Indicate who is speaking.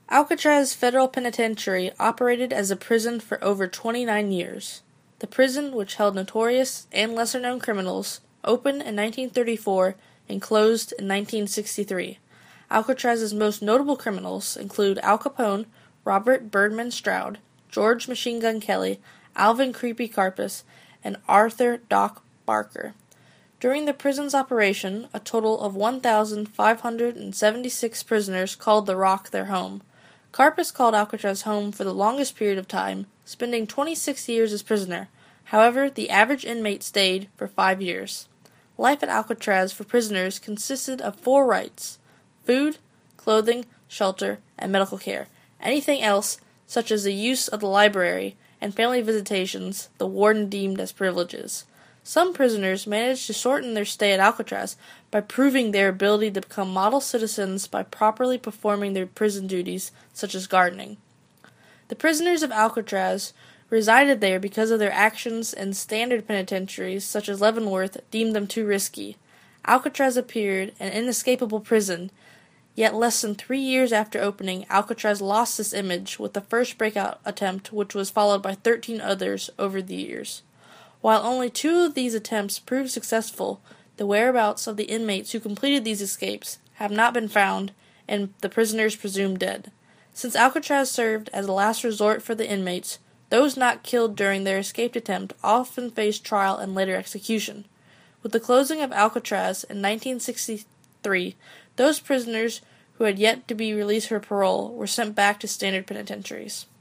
Speaker 1: Alcatraz Federal Penitentiary operated as a prison for over 29 years. The prison, which held notorious and lesser-known criminals, opened in 1934 and closed in 1963. Alcatraz's most notable criminals include Al Capone, Robert Birdman Stroud, George Machine Gun Kelly, Alvin Creepy Karpis, and Arthur Doc Barker. During the prison's operation, a total of 1,576 prisoners called the Rock their home. Karpis called Alcatraz home for the longest period of time, spending 26 years as prisoner. However, the average inmate stayed for 5 years. Life at Alcatraz for prisoners consisted of 4 rights: food, clothing, shelter, and medical care. Anything else, such as the use of the library and family visitations, the warden deemed as privileges. Some prisoners managed to shorten their stay at Alcatraz by proving their ability to become model citizens by properly performing their prison duties, such as gardening. The prisoners of Alcatraz resided there because of their actions, and standard penitentiaries, such as Leavenworth, deemed them too risky. Alcatraz appeared an inescapable prison, yet less than 3 years after opening, Alcatraz lost this image with the first breakout attempt, which was followed by 13 others over the years. While only 2 of these attempts proved successful, the whereabouts of the inmates who completed these escapes have not been found, and the prisoners presumed dead. Since Alcatraz served as a last resort for the inmates, those not killed during their escaped attempt often faced trial and later execution. With the closing of Alcatraz in 1963, those prisoners who had yet to be released for parole were sent back to standard penitentiaries.